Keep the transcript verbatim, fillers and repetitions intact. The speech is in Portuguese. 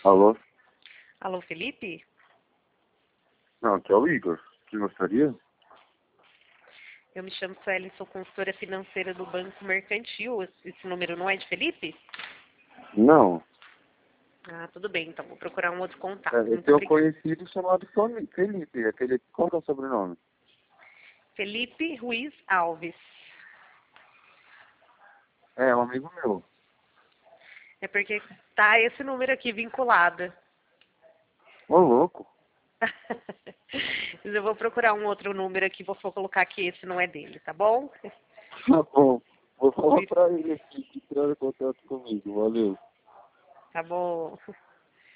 Alô? Alô, Felipe? Não, aqui é o Igor. Que gostaria? Eu me chamo Sueli, sou consultora financeira do Banco Mercantil. Esse número não é de Felipe? Não. Ah, tudo bem, então vou procurar um outro contato. É, eu Muito tenho um obrigada. conhecido chamado Fami- Felipe. Aquele... Qual que é o sobrenome? Felipe Ruiz Alves. É, um amigo meu. É porque tá esse número aqui vinculado. Ô, louco. Mas eu vou procurar um outro número aqui, vou colocar que esse não é dele, tá bom? Tá bom. Vou falar pra ele aqui que entrando em contato comigo. Valeu. Tá bom.